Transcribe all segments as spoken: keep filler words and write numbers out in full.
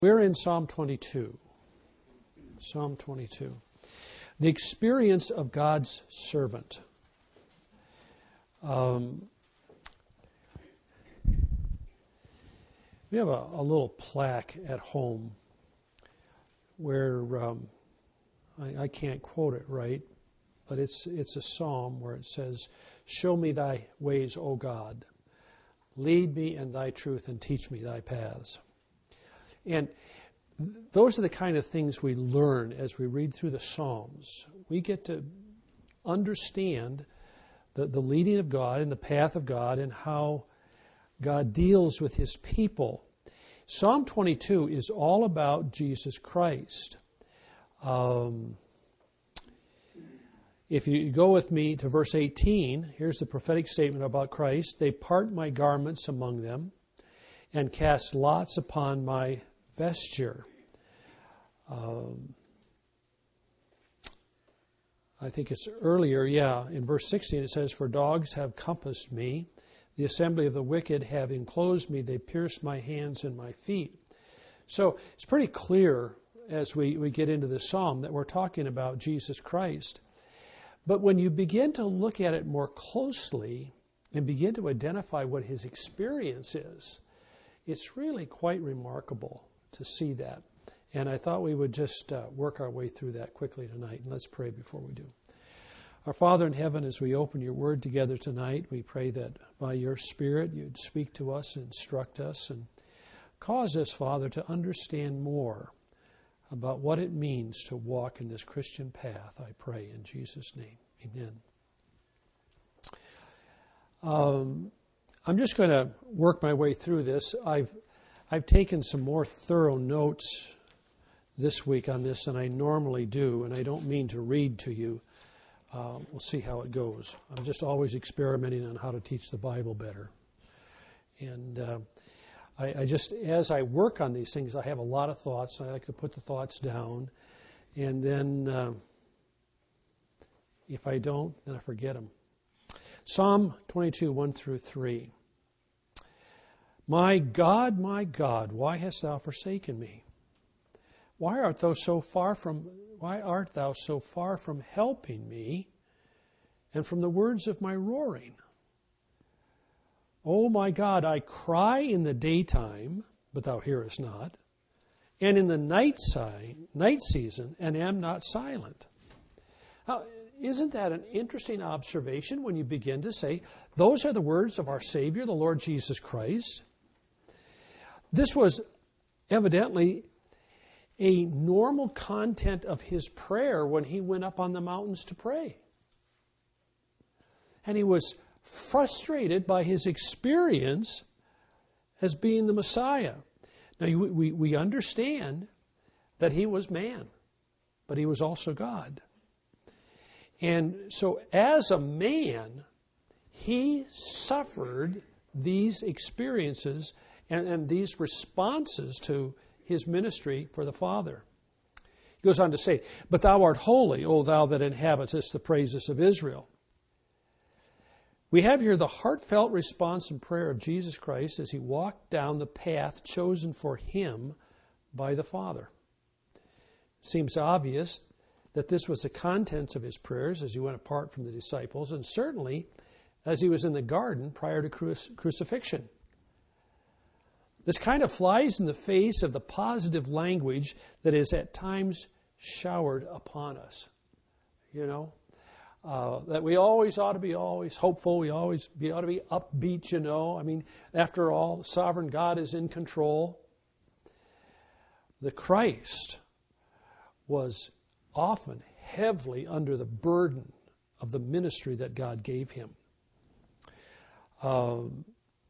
We're in Psalm twenty-two. Psalm twenty-two. The experience of God's servant. Um, we have a, a little plaque at home where um, I, I can't quote it right, but it's it's a psalm where it says, "Show me thy ways, O God. Lead me in thy truth and teach me thy paths." And those are the kind of things we learn as we read through the Psalms. We get to understand the, the leading of God and the path of God and how God deals with his people. Psalm twenty-two is all about Jesus Christ. Um, if you go with me to verse eighteen, here's the prophetic statement about Christ. "They part my garments among them and cast lots upon my vesture." Um, I think it's earlier, yeah, in verse sixteen it says, "For dogs have compassed me, the assembly of the wicked have enclosed me, they pierced my hands and my feet." So it's pretty clear as we, we get into this psalm that we're talking about Jesus Christ. But when you begin to look at it more closely and begin to identify what his experience is, it's really quite remarkable to see that. And I thought we would just uh, work our way through that quickly tonight. And let's pray before we do. Our Father in heaven, as we open your word together tonight, we pray that by your Spirit you'd speak to us, instruct us, and cause us, Father, to understand more about what it means to walk in this Christian path, I pray in Jesus' name. Amen. Um, I'm just going to work my way through this. I've I've taken some more thorough notes this week on this than I normally do, and I don't mean to read to you. Uh, we'll see how it goes. I'm just always experimenting on how to teach the Bible better. And uh, I, I just, as I work on these things, I have a lot of thoughts. I like to put the thoughts down, and then uh, if I don't, then I forget them. Psalm twenty-two, one through three. "My God, my God, why hast thou forsaken me? Why art thou so far from why art thou so far from helping me, and from the words of my roaring? O my God, I cry in the daytime, but thou hearest not, and in the night si- night season, and am not silent." Now, isn't that an interesting observation when you begin to say, those are the words of our Savior, the Lord Jesus Christ? This was evidently a normal content of his prayer when he went up on the mountains to pray. And he was frustrated by his experience as being the Messiah. Now, we, we understand that he was man, but he was also God. And so as a man, he suffered these experiences and, and these responses to his ministry for the Father. He goes on to say, "But thou art holy, O thou that inhabitest the praises of Israel." We have here the heartfelt response and prayer of Jesus Christ as he walked down the path chosen for him by the Father. It seems obvious that this was the contents of his prayers as he went apart from the disciples, and certainly as he was in the garden prior to cruci- crucifixion. This kind of flies in the face of the positive language that is at times showered upon us. You know, uh, that we always ought to be always hopeful. We always be, ought to be upbeat, you know. I mean, after all, the sovereign God is in control. The Christ was often heavily under the burden of the ministry that God gave him. Um,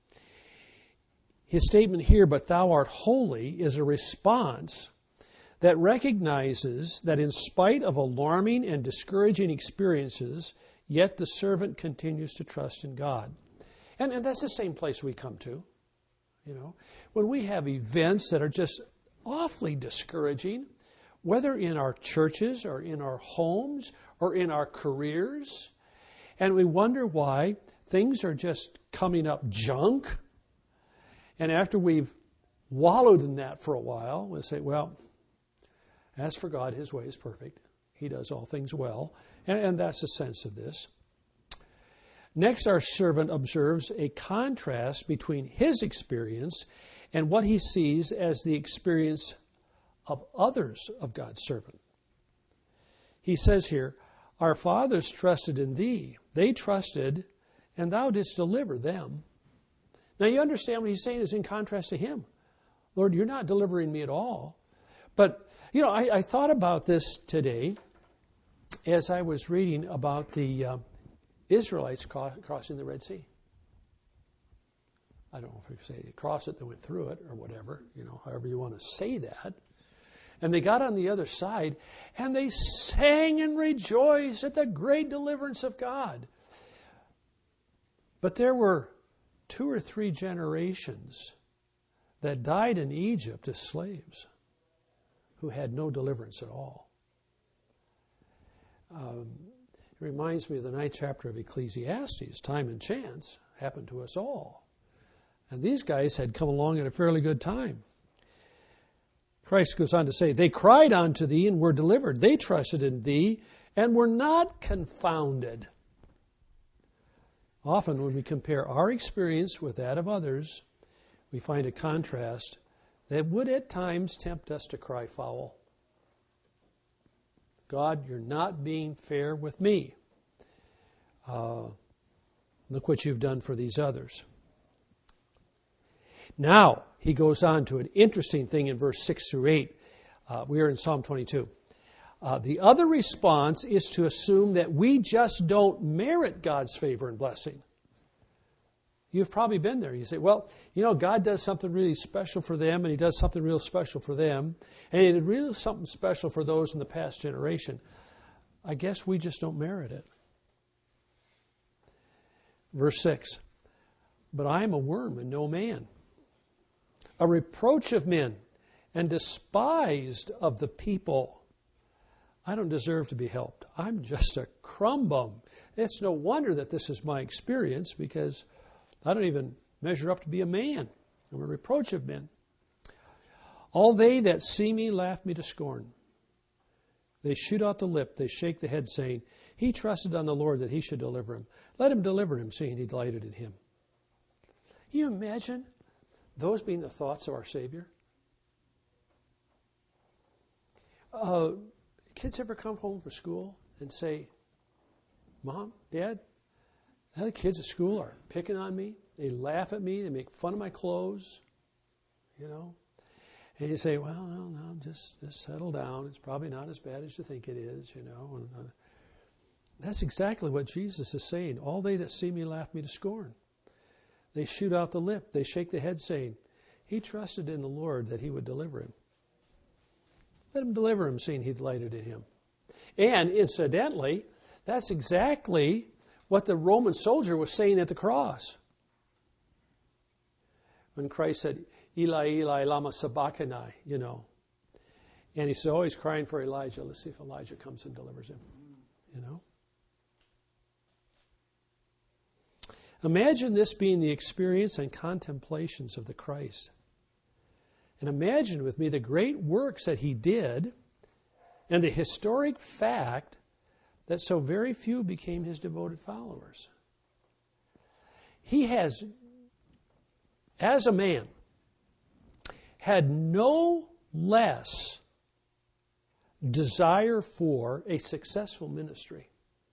his statement here, "But thou art holy," is a response that recognizes that in spite of alarming and discouraging experiences, yet the servant continues to trust in God. And, and that's the same place we come to. You know, when we have events that are just awfully discouraging, whether in our churches or in our homes or in our careers, and we wonder why things are just coming up junk. And after we've wallowed in that for a while, we'll say, well, as for God, his way is perfect. He does all things well. And, and that's the sense of this. Next, our servant observes a contrast between his experience and what he sees as the experience of others of God's servant. He says here, our fathers trusted in thee. They trusted, and thou didst deliver them. Now you understand what he's saying is in contrast to him. Lord, you're not delivering me at all. But, you know, I, I thought about this today as I was reading about the uh, Israelites cross, crossing the Red Sea. I don't know if you say they crossed it, they went through it, or whatever, you know, however you want to say that. And they got on the other side, and they sang and rejoiced at the great deliverance of God. But there were two or three generations that died in Egypt as slaves who had no deliverance at all. Um, it reminds me of the ninth chapter of Ecclesiastes. Time and chance happened to us all. And these guys had come along at a fairly good time. Christ goes on to say, they cried unto thee and were delivered. They trusted in thee and were not confounded. Often when we compare our experience with that of others, we find a contrast that would at times tempt us to cry foul. God, you're not being fair with me. Uh, look what you've done for these others. Now, he goes on to an interesting thing in verse six through eight. Uh, we are in Psalm twenty-two. Uh, the other response is to assume that we just don't merit God's favor and blessing. You've probably been there. You say, well, you know, God does something really special for them, and he does something real special for them, and he did really something special for those in the past generation. I guess we just don't merit it. Verse six, but I am a worm and no man, a reproach of men, and despised of the people. I don't deserve to be helped. I'm just a crumb bum. It's no wonder that this is my experience, because I don't even measure up to be a man. I'm a reproach of men. All they that see me laugh me to scorn. They shoot out the lip, they shake the head, saying, he trusted on the Lord that he should deliver him. Let him deliver him, seeing he delighted in him. Can you imagine those being the thoughts of our Savior? Uh, kids ever come home from school and say, Mom, Dad, the other kids at school are picking on me. They laugh at me. They make fun of my clothes, you know. And you say, well, no, no, just, just settle down. It's probably not as bad as you think it is, you know. And, uh, that's exactly what Jesus is saying. All they that see me laugh me to scorn. They shoot out the lip. They shake the head, saying, he trusted in the Lord that he would deliver him. Let him deliver him, seeing he delighted in him. And incidentally, that's exactly what the Roman soldier was saying at the cross. When Christ said, Eli, Eli, lama sabachthani, you know. And he said, oh, he's crying for Elijah. Let's see if Elijah comes and delivers him, you know. Imagine this being the experience and contemplations of the Christ. And imagine with me the great works that he did and the historic fact that so very few became his devoted followers. He has, as a man, had no less desire for a successful ministry.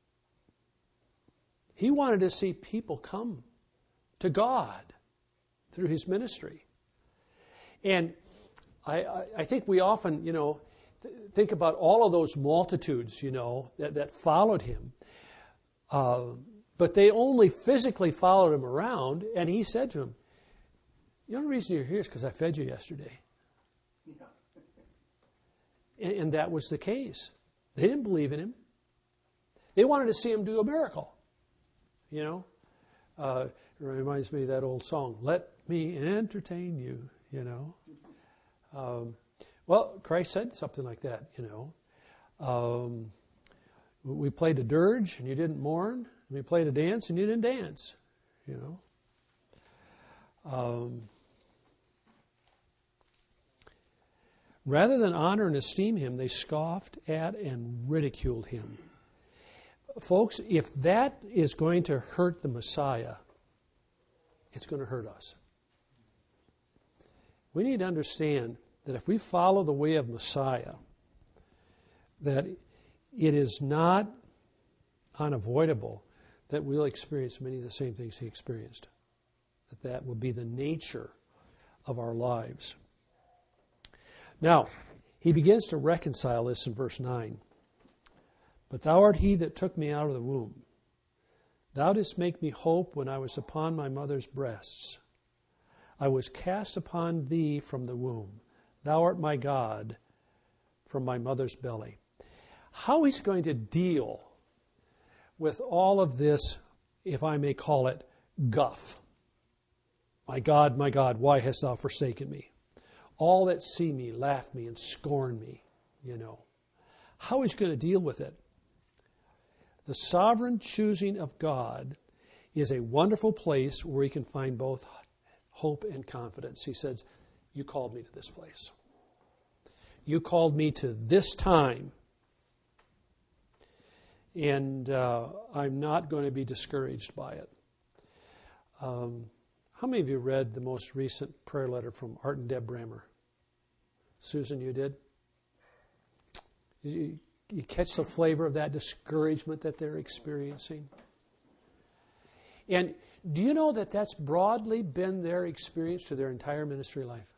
He wanted to see people come to God through his ministry. And I, I, I think we often, you know, th- think about all of those multitudes, you know, that, that followed him. Uh, but they only physically followed him around, and he said to them, the only reason you're here is because I fed you yesterday. Yeah. and, and that was the case. They didn't believe in him. They wanted to see him do a miracle. You know, uh, it reminds me of that old song, let me entertain you, you know. Um, well, Christ said something like that, you know. Um, we played a dirge and you didn't mourn. We played a dance and you didn't dance, you know. Um, Rather than honor and esteem him, they scoffed at and ridiculed him. Folks, if that is going to hurt the Messiah, it's going to hurt us. We need to understand that if we follow the way of Messiah, that it is not unavoidable that we'll experience many of the same things he experienced. That that will be the nature of our lives. Now, he begins to reconcile this in verse nine. But thou art he that took me out of the womb. Thou didst make me hope when I was upon my mother's breasts. I was cast upon thee from the womb. Thou art my God from my mother's belly. How he's going to deal with all of this, if I may call it, guff. My God, my God, why hast thou forsaken me? All that see me laugh me and scorn me, you know. How he's going to deal with it. The sovereign choosing of God is a wonderful place where he can find both hope and confidence. He says, you called me to this place. You called me to this time. And uh, I'm not going to be discouraged by it. Um, how many of you read the most recent prayer letter from Art and Deb Brammer? Susan, you did? You, you catch the flavor of that discouragement that they're experiencing? And do you know that that's broadly been their experience through their entire ministry life?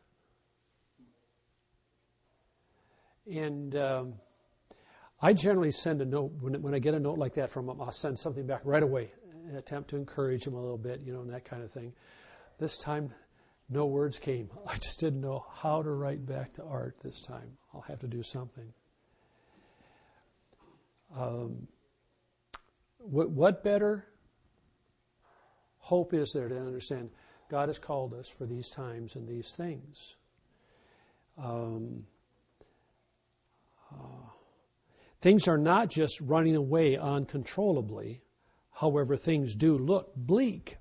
And um, I generally send a note, when, when I get a note like that from them, I'll send something back right away, an attempt to encourage them a little bit, you know, and that kind of thing. This time, no words came. I just didn't know how to write back to Art this time. I'll have to do something. Um, what, what better hope is there to understand God has called us for these times and these things? Um, uh, things are not just running away uncontrollably. However, things do look bleak.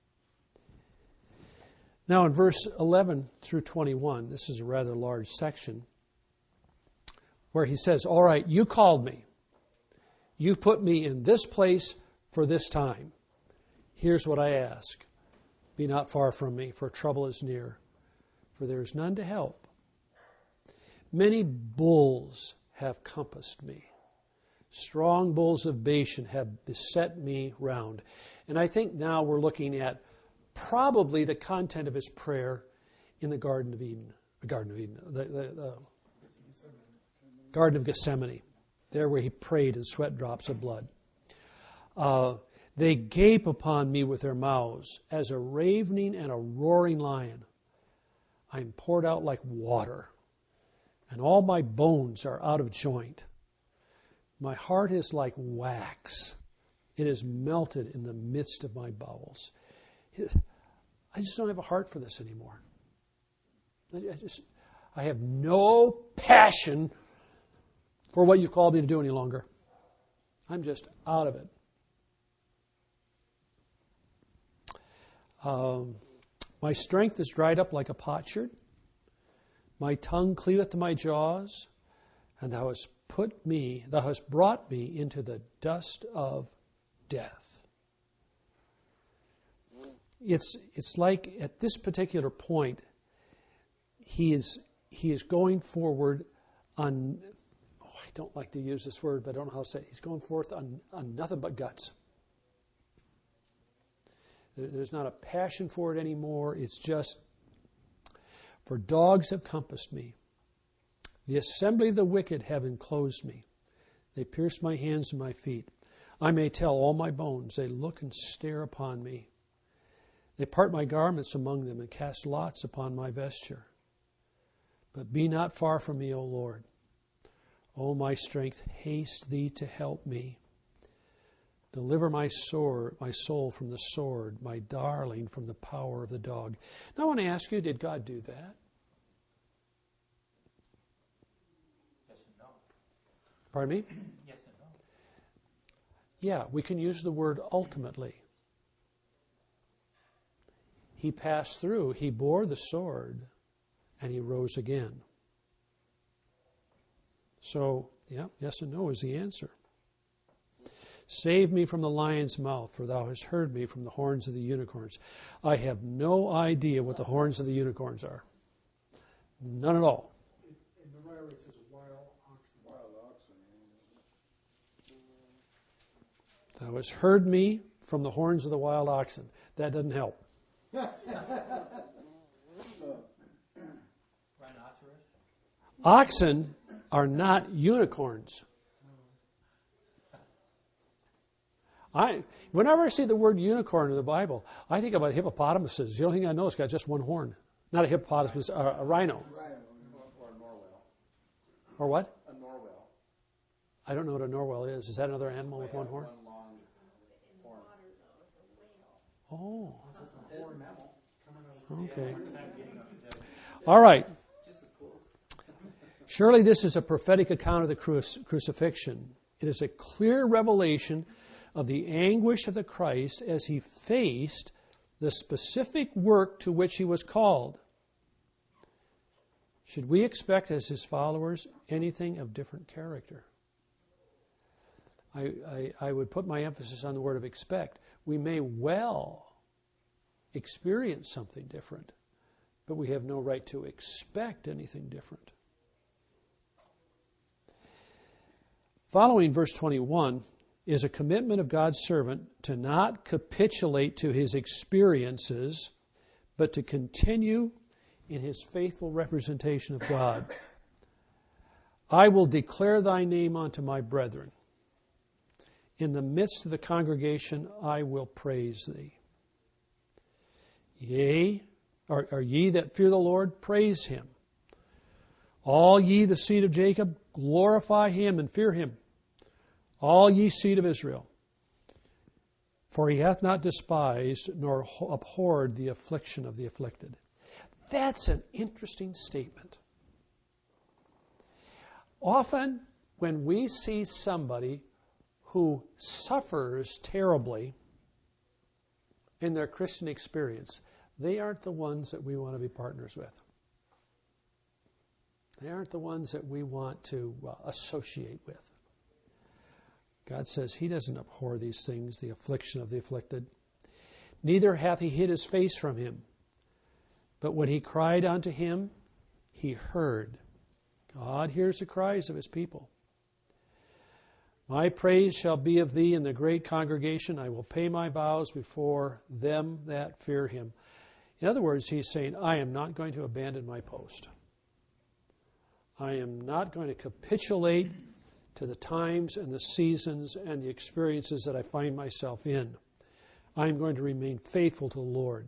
Now in verse eleven through twenty-one, this is a rather large section, where he says, all right, you called me. You put me in this place for this time. Here's what I ask. Be not far from me, for trouble is near, for there is none to help. Many bulls have compassed me. Strong bulls of Bashan have beset me round. And I think now we're looking at probably the content of his prayer in the Garden of Eden. The Garden of Eden. The, the, the Garden of Gethsemane. There where he prayed and sweat drops of blood. Uh, they gape upon me with their mouths as a ravening and a roaring lion. I am poured out like water, and all my bones are out of joint. My heart is like wax. It is melted in the midst of my bowels. I just don't have a heart for this anymore. I just, I have no passion for what you've called me to do any longer. I'm just out of it. Um, my strength is dried up like a potsherd. My tongue cleaveth to my jaws, and thou hast put me, thou hast brought me into the dust of death. It's it's like at this particular point, he is he is going forward on. Oh, I don't like to use this word, but I don't know how to say it. He's going forth on, on nothing but guts. There, there's not a passion for it anymore. It's just, for dogs have compassed me. The assembly of the wicked have enclosed me. They pierced my hands and my feet. I may tell all my bones. They look and stare upon me. They part my garments among them and cast lots upon my vesture. But be not far from me, O Lord. O my strength, haste thee to help me. Deliver my sword, my soul from the sword, my darling from the power of the dog. Now I want to ask you, did God do that? Yes and no. Pardon me? Yes and no. Yeah, we can use the word ultimately. He passed through, he bore the sword, and he rose again. So, yeah, yes and no is the answer. Save me from the lion's mouth, for thou hast heard me from the horns of the unicorns. I have no idea what the horns of the unicorns are. None at all. In the Bible it says wild oxen. Wild oxen. Thou hast heard me from the horns of the wild oxen. That doesn't help. Oxen are not unicorns. I, whenever I see the word unicorn in the Bible, I think about hippopotamuses. The only thing I know is it's got just one horn. Not a hippopotamus, uh, a rhino. Or a narwhal. Or what? A narwhal. I don't know what a narwhal is. Is that another animal with one horn? One long Oh. horn. It's a horn mammal. Okay. All right. Surely this is a prophetic account of the cruci- crucifixion. It is a clear revelation of the anguish of the Christ as he faced the specific work to which he was called. Should we expect as his followers anything of different character? I, I, I would put my emphasis on the word of expect. We may well experience something different, but we have no right to expect anything different. Following verse twenty-one is a commitment of God's servant to not capitulate to his experiences, but to continue in his faithful representation of God. I will declare thy name unto my brethren. In the midst of the congregation I will praise thee. Yea, are, are ye that fear the Lord, praise him. All ye the seed of Jacob, glorify him and fear him. All ye seed of Israel. For he hath not despised nor abhorred the affliction of the afflicted. That's an interesting statement. Often when we see somebody who suffers terribly in their Christian experience, they aren't the ones that we want to be partners with. They aren't the ones that we want to uh, associate with. God says he doesn't abhor these things, the affliction of the afflicted. Neither hath he hid his face from him. But when he cried unto him, he heard. God hears the cries of his people. My praise shall be of thee in the great congregation. I will pay my vows before them that fear him. In other words, he's saying, I am not going to abandon my post. I am not going to capitulate to the times and the seasons and the experiences that I find myself in. I am going to remain faithful to the Lord.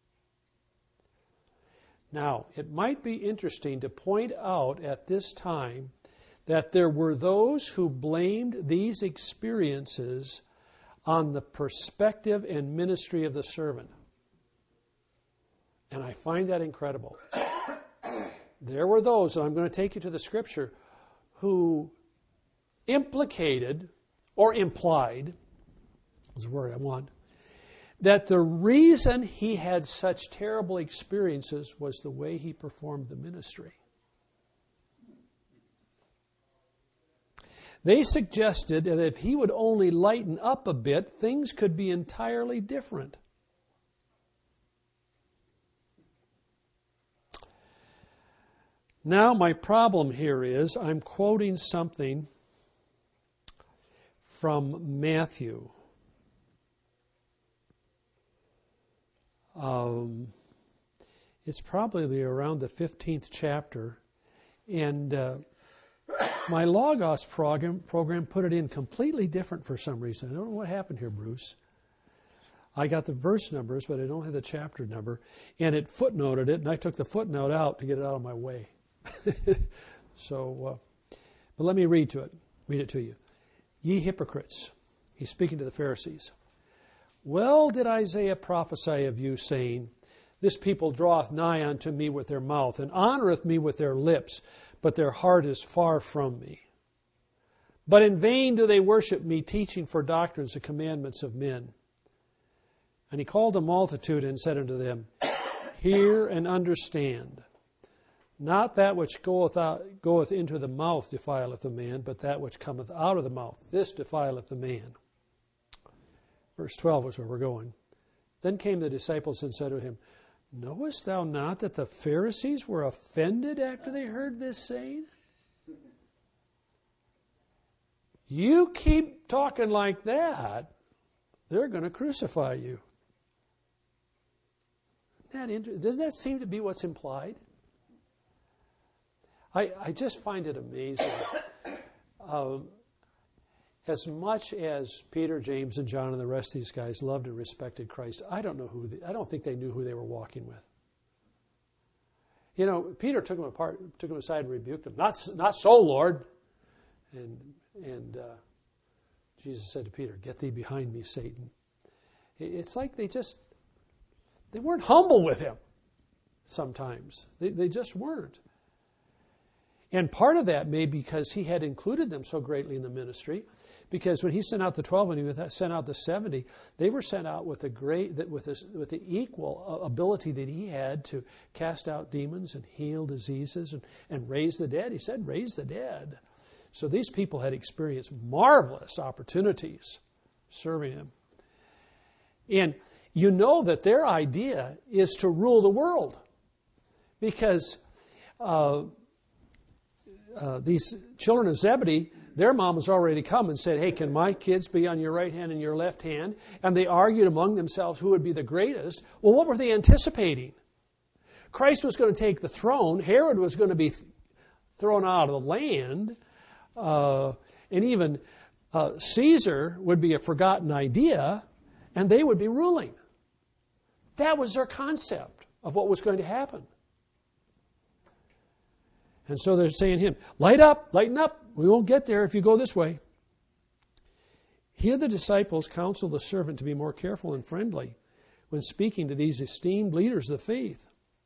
Now, it might be interesting to point out at this time that there were those who blamed these experiences on the perspective and ministry of the servant. And I find that incredible. There were those, and I'm going to take you to the scripture, who implicated or implied, is the word I want, that the reason he had such terrible experiences was the way he performed the ministry. They suggested that if he would only lighten up a bit, things could be entirely different. Now, my problem here is I'm quoting something from Matthew. Um, it's probably around the fifteenth chapter. And uh, my Logos program, program put it in completely different for some reason. I don't know what happened here, Bruce. I got the verse numbers, but I don't have the chapter number. And it footnoted it, and I took the footnote out to get it out of my way. so, uh, but let me read to it. Read it to you. Ye hypocrites. He's speaking to the Pharisees. Well did Isaiah prophesy of you, saying, This people draweth nigh unto me with their mouth, and honoreth me with their lips, but their heart is far from me. But in vain do they worship me, teaching for doctrines the commandments of men. And he called a multitude and said unto them, Hear and understand. Not that which goeth out, goeth into the mouth defileth a man, but that which cometh out of the mouth, this defileth the man. Verse twelve is where we're going. Then came the disciples and said to him, Knowest thou not that the Pharisees were offended after they heard this saying? You keep talking like that, they're going to crucify you. That inter- Doesn't that seem to be what's implied? I, I just find it amazing. Um, as much as Peter, James, and John and the rest of these guys loved and respected Christ, I don't know who. They, I don't think they knew who they were walking with. You know, Peter took them apart, took them aside and rebuked them. Not, not so, Lord. And and uh, Jesus said to Peter, "Get thee behind me, Satan." It's like they just they weren't humble with him. Sometimes they they just weren't. And part of that may be because he had included them so greatly in the ministry, because when he sent out the twelve and he sent out the seventy, they were sent out with a great, with a, with the equal ability that he had to cast out demons and heal diseases and, and raise the dead. He said, raise the dead. So these people had experienced marvelous opportunities serving him. And you know that their idea is to rule the world, because uh, Uh, these children of Zebedee, their mom has already come and said, hey, can my kids be on your right hand and your left hand? And they argued among themselves who would be the greatest. Well, what were they anticipating? Christ was going to take the throne. Herod was going to be thrown out of the land. Uh, and even uh, Caesar would be a forgotten idea, and they would be ruling. That was their concept of what was going to happen. And so they're saying to him, light up, lighten up. We won't get there if you go this way. Here the disciples counsel the servant to be more careful and friendly when speaking to these esteemed leaders of the faith.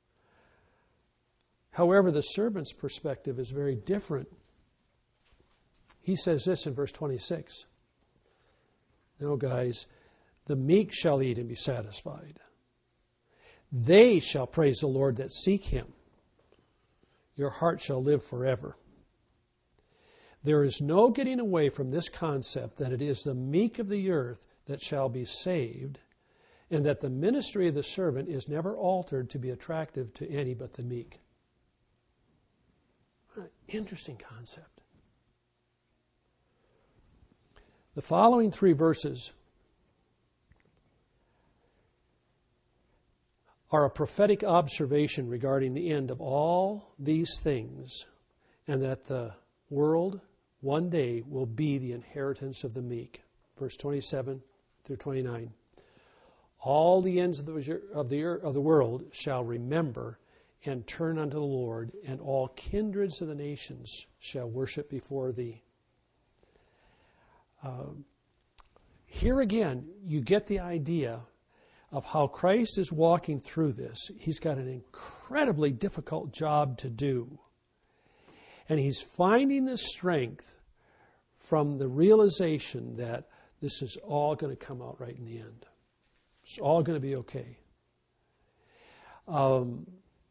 However, the servant's perspective is very different. He says this in verse twenty-six. No, guys, the meek shall eat and be satisfied. They shall praise the Lord that seek him. Your heart shall live forever. There is no getting away from this concept that it is the meek of the earth that shall be saved, and that the ministry of the servant is never altered to be attractive to any but the meek. Interesting concept. The following three verses are a prophetic observation regarding the end of all these things, and that the world one day will be the inheritance of the meek. Verse twenty-seven through twenty-nine. All the ends of the, of the, of the world shall remember and turn unto the Lord, and all kindreds of the nations shall worship before thee. Uh, here again, you get the idea of how Christ is walking through this. He's got an incredibly difficult job to do. And he's finding the strength from the realization that this is all going to come out right in the end. It's all going to be okay. Um,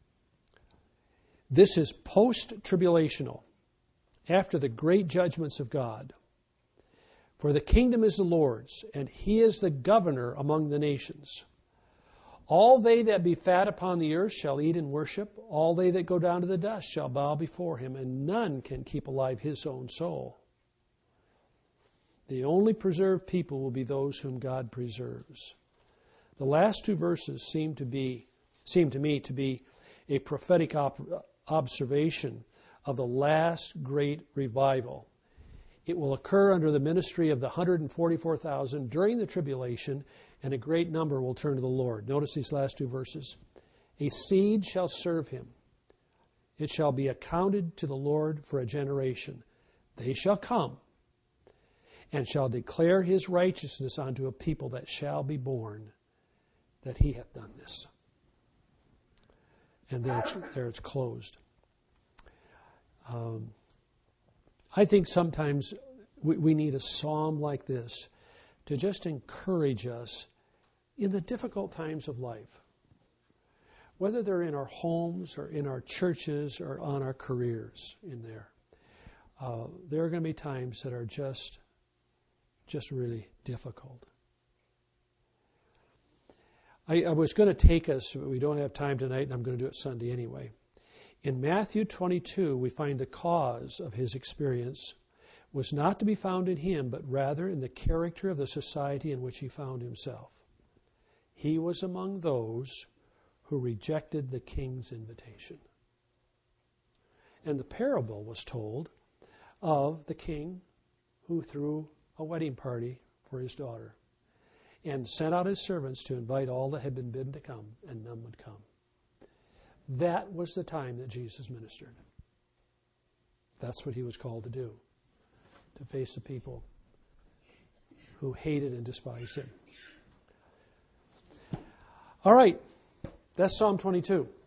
this is post-tribulational, after the great judgments of God. For the kingdom is the Lord's, and he is the governor among the nations. All they that be fat upon the earth shall eat and worship. All they that go down to the dust shall bow before him, and none can keep alive his own soul. The only preserved people will be those whom God preserves. The last two verses seem to be, seem to me to be a prophetic op- observation of the last great revival. It will occur under the ministry of the one hundred forty-four thousand during the tribulation, and a great number will turn to the Lord. Notice these last two verses. A seed shall serve him. It shall be accounted to the Lord for a generation. They shall come and shall declare his righteousness unto a people that shall be born, that he hath done this. And there it's, there it's closed. Um, I think sometimes we, we need a psalm like this to just encourage us in the difficult times of life. whether they're in our homes or in our churches or on our careers in there. Uh, there are going to be times that are just, just really difficult. I, I was going to take us, but we don't have time tonight, and I'm going to do it Sunday anyway. In Matthew twenty-two, we find the cause of his experience was not to be found in him, but rather in the character of the society in which he found himself. He was among those who rejected the king's invitation. And the parable was told of the king who threw a wedding party for his daughter and sent out his servants to invite all that had been bidden to come, and none would come. That was the time that Jesus ministered. That's what he was called to do, to face the people who hated and despised him. All right, that's Psalm twenty-two.